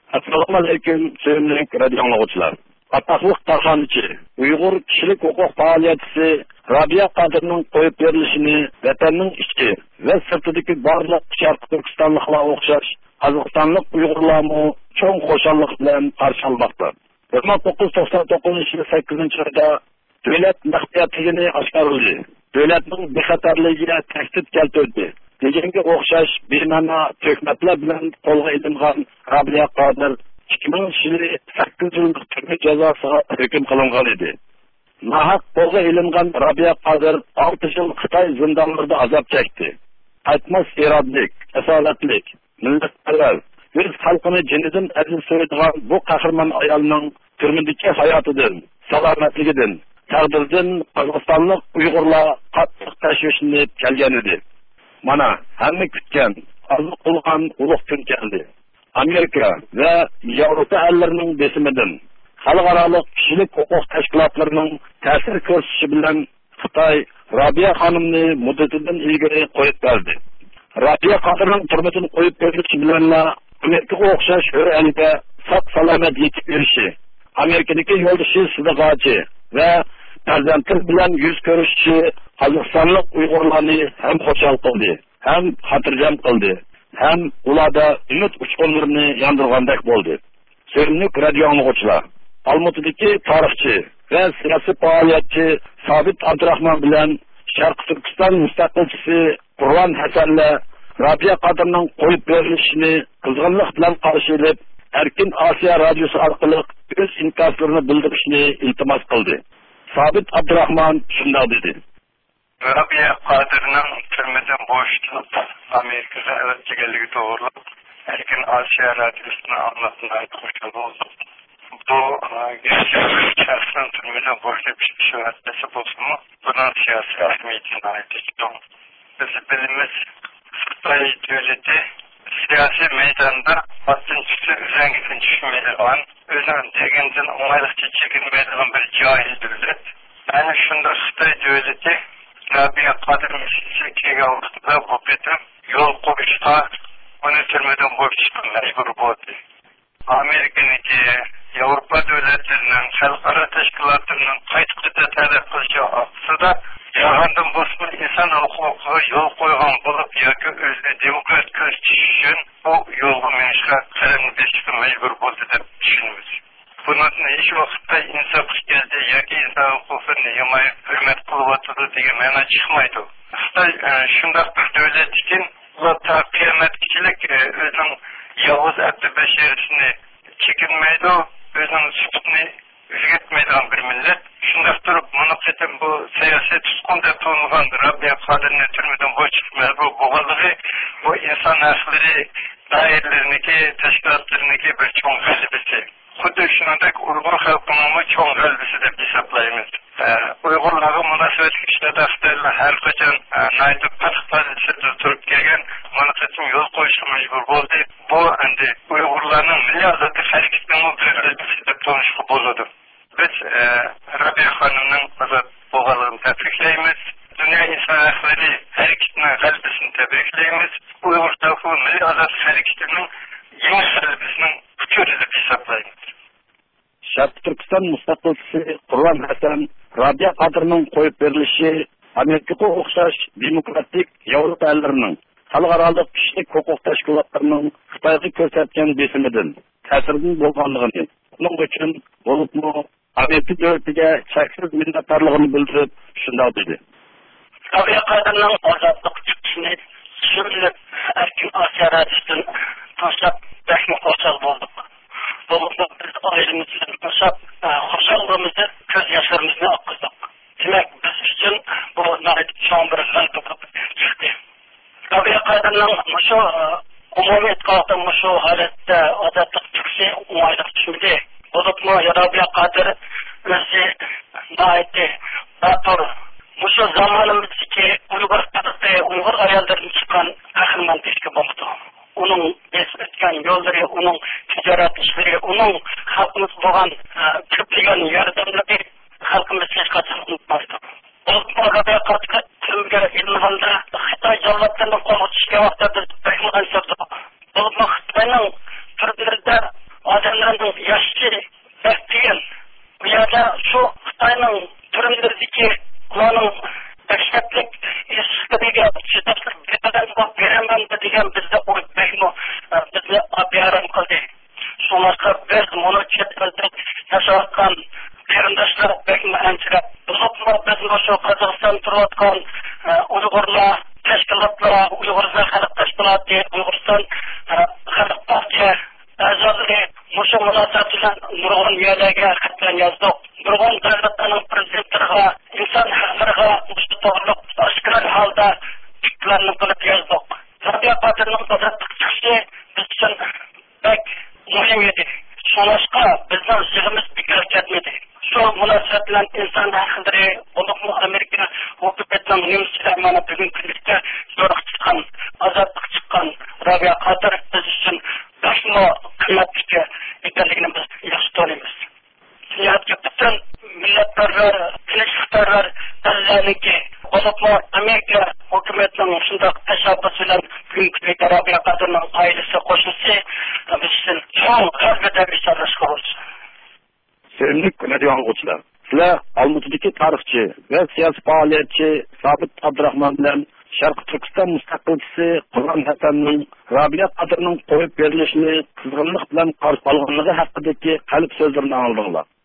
Assalomu alaykum, sevimli radio anglag'uvchilar. Ataqliq tarixchi, Uyg'ur kishilik huquq faoliyatchisi Rabia Qodirning qo'yib berilishini vatanning ichki va sirtidagi barliq Sharq Turkistonliklar o'xshash Qozog'istonlik Uyg'urlarni cho'ng xo'shallik bilan qarshi olmoqda. 1999 yil 8-oyda davlat maxfiyatligini oshkor qildi. Davlatning bexatarligiga tahdid keltirdi. Deganga o'xshash bema'ni töhmatlar bilan qo'lga ilingan Rabia Qodir 2000 yili 8 yillik turma jazosiga hukm qilingan edi. Nahaq qo'lga ilingan Rabia Qodir 6 yil Xitoy zindonlarida azob chekdi. Aytmas irodlik, asolatlik, millatparvar, o'z xalqini jinidan aziz so'yadigan bu qahramon ayolning turmidagi hayotidan, salomatligidan, taqdirdan Qozog'istonlik Uyg'urlar qattiq tashvishlanib kelgan edi. Mana hamma kutgan, arzu qilgan ulug' kun keldi. Amerika va Yevropa ellarining besimidan, xalqaro kishilik huquq tashkilotlarining ta'sir ko'rsatishi bilan Xitoy Rabia xonimni muddatidan ilgari qo'yib berdi. Rabia Qodirning turmadan qo'yib berilishi bilan Amerikaga o'xshash o'ralida sog' salomat yetib yurishi, Amerikadagi yo'ldoshi Sidqochi va farzandlar bilan yuz ko'rishi Qozog'istonlik Uyg'urlarni ham xushal qildi, ham xotirjam qildi, ham ularda umid uchqunlarini yondirgandek bo'ldi. Sevimli radio anglag'uvchilar, Olmaotadagi tarixchi va siyosiy faoliyatchi Sobit Abdurahmon bilan Sharq Turkiston mustaqilchisi Qur'on Hasanla Rabia Qodirning qo'yib berilishini qizg'inlik bilan qarshi olib, Erkin Osiyo radiosi orqali o'z inkoslarini bildirishni iltimos qildi. Sobit Abdurahmon shunday dedi: Rabia Qodirning turmadan bo'shitilib, Amerikada avvalchiligi to'g'rilab, Erkin Osiyo radiosini anlatishni aytmoqchi bo'ldim. Bu shaxsan turmadan bo'shab chiqish vaqtisi bo'lsa-mu, bunun siyosiy ahamiyatini aytishdim. Biz bilimiz Xitoy davlati siyosiy maydonda vasiyatchi uzangidan tushmaydigan, o'zini degandan o'ng'aylikcha chekinmaydigan bir johil davlat. Ana shunda Xitoy davlati Rabia Qodir meselesiga kelgan vaqtida bu bitim yo'l qo'yishga, uni turmadan bo'shashga majbur bo'ldi. Amerikaniki, Yevropa davlatlarining, xalqaro tashkilotlarining qayta talab qilishi ostida jahondan boshqa inson huquqiga yo'l qo'ygan bo'lib yoki o'zini demokrat ko'rsatish uchun bu yo'lga minishga qadam bosishga majbur bo'ldi deb tushunamiz. Bundan hech vaqtda insof keldi yoki inson huquqini himoya hurmat qilyotdi degan ma'no chiqmaydi. Xitoy shunday bir davlat ekan, ular ta qiyomatgacha o'zining yovuz abdi basharasini chekinmaydi, o'zining sutini o'zgartmaydigan bir millat. Shunday turib, buni qitim bu siyosiy tutqun deb tanilgan Rabia Qodirni turmadan bo'shab majbur bo'lganligi bu inson haqlari doiralariniki, tashkilotlariniki bir cho'ng g'alabasi. Xuddi shuningdek Uyg'ur xalqining cho'ng g'alabasi deb hisoblaymiz. Uyg'urlarga munosabatli ishlarda Xitoylar har qachon naytib qattiq turib kelgan, buni qitim yo'l qo'yishga majbur bo'ldi. Bu endi Uyg'urlarning milliardlab harakatining bir deb tanishga bo'ladi. Biz Rabia xonimning ozod bo'lganligini tabriklaymiz. Dünya inson haqlari harakatining g'alabasini tabriklaymiz. Uyg'ur xalqi milliy ozod harakatining yangi g'alabasining kuchini deb hisoblaymiz. Sharq Turkiston mustaqilchisi Qur'on Hasan Rabia Qodirning qo'yib berilishi Amerikaga o'xshash demokratik Yevropa ellarining, xalqaro kishilik huquq tashkilotlarining Xitoyga ko'rsatgan besimidan, ta'siridan bo'lganligini, uning uchun bo'libmi Amerika davlatiga cheksiz minnatdorligini bildirib, shunday dedi: Rabia Qodirning ozodlik chiqishini tushunib, Erkin Osiyo radiosidan tashlab rahmi qo'shal bo'ldik. Bo'libmi biz oilamiz bilan tashlab, xo'shalligimizni, ko'z yoshlarimizni oqizdik. Demak, biz uchun bu nəhayət cho'ng bir g'alaba bo'lib chiqdi. Rabia Qodirning shu umumiy e'tiqodida shu holatda ozodlik chiqishi o'ng'aylik tushmadi. Bo'libmi Rabia Qodir o'zi nəhayət batur shu zamonimizdagi Uyg'ur ayollaridan chiqqan qahramon tashkil bo'ldi. Uning o'tgan yo'llari, uning tijorat ishlari, uning xalqimiz bo'lgan ko'plagan yordamlari xalqimiz hech qachon unutmaydi. Rabia Qodir turmaga ilinganda Xitoy jallodlarini qo'lga tushgan vaqtda biz rahmat aytdik. Xitoyning turmalarida odamlarning yoshi bektiyin. Bu yerda shu Xitoyning turmlaridagi ularning dahshatlik ishqiga chidashlik bilan beraman degan bizda o'ylaymi, bizni abiyarim qildi. Şunlarga biz bunu chet elda yashayotgan qarindoshlar bekmi anchirab, biz shu Qozog'iston turayotgan Uyg'urlar tashkilotlar, Uyg'urlar xalq tashkiloti, Uyg'uriston xalq partiyasi a'zolari mushu munosabat bilan nurg'un yerlarga xatlar yozdik. Nurg'un davlatlarning prezidentlariga, inson haqlariga to'g'riliq oshkor holda fikrlarni qilib yozdik. Rabiya Qodirning ozodlik chiqishi biz uchun bek muhim edi. Shunashqa bizning yig'imiz bekor ketmadi. Shu munosabat bilan inson haqlari, ulug'mu Amerika hukumatining nimsilar mana bugun kunlikda yo'q chiqqan, ozodlik chiqqan Rabiya Qodir biz uchun başma qimmatli ekanligini biz yaxshi tanıymiz. Siyosatga butun millatlarlar, tinchliklar, allaniki, olubmu Amerika hukumatining shunday tashabbusi bilan bugungi Rabiya Qodirning oilasi qo'shilsa, biz uchun cho'ng g'alaba bisarlashga bo'lsin. Sevimli radio anglag'uvchilar, sizlar Olmutidagi tarixchi va siyosiy faoliyatchi Sobit Abdurahmon bilan Sharq Turkiston mustaqilchisi Qur'on Hasanning Rabiya Qodirning qo'yib berilishini qizg'inlik bilan qarshi olganligi haqidagi qalb so'zlarini angladinglar.